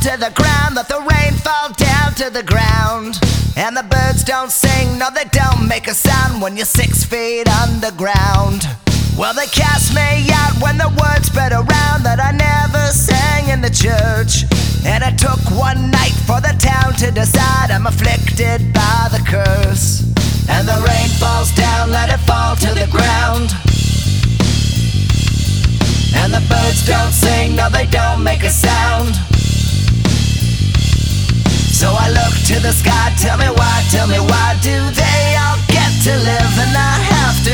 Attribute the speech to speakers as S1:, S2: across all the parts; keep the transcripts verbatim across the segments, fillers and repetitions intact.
S1: to the ground, let the rain fall down to the ground. And the birds don't sing, no they don't make a sound when you're six feet underground. Well, they cast me out when the word spread around that I never sang in the church. And it took one night for the town to decide I'm afflicted by the curse. And the rain falls down, let it fall to the ground. And the birds don't sing, no they don't make a sound. So I look to the sky, tell me why, tell me why do they all get to live and I have to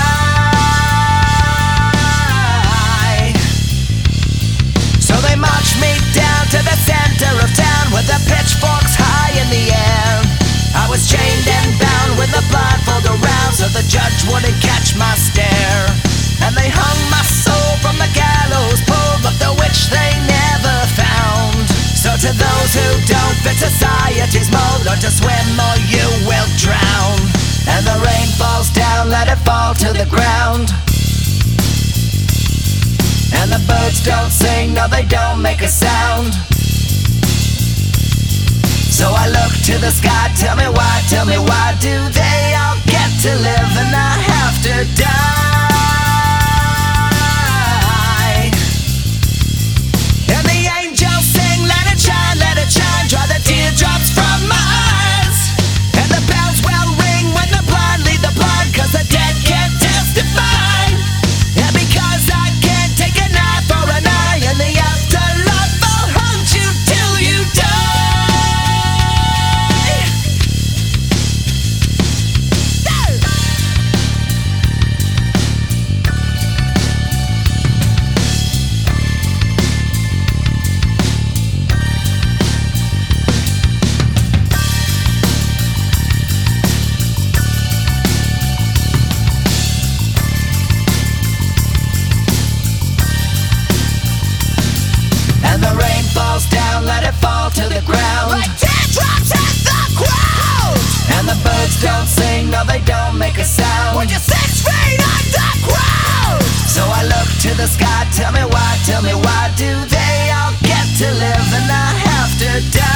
S1: die? So they march me down to the center of town with the pitchforks high in the air. I was chained and bound with a blindfold around so the judge wouldn't catch my stare. And they hung my soul from the gallows pole, but the witch they never found. So to those who don't fit society's mold, learn to swim or you will drown. And the rain falls down, let it fall to the ground. And the birds don't sing, no they don't make a sound. So I look to the sky, tell me why, tell me why do they all get to live and I have to die? And the angels sing, let it shine, let it shine, dry the teardrops from my eyes. And the bells will ring when the blind lead the blind, cause the dead can't testify. And because I can't take a knife or an eye, and the afterlife will haunt you till you die. Let it fall to the ground like teardrops hit the ground. And the birds don't sing, no they don't make a sound when you're six feet underground. So I look to the sky, tell me why, tell me why do they all get to live and I have to die?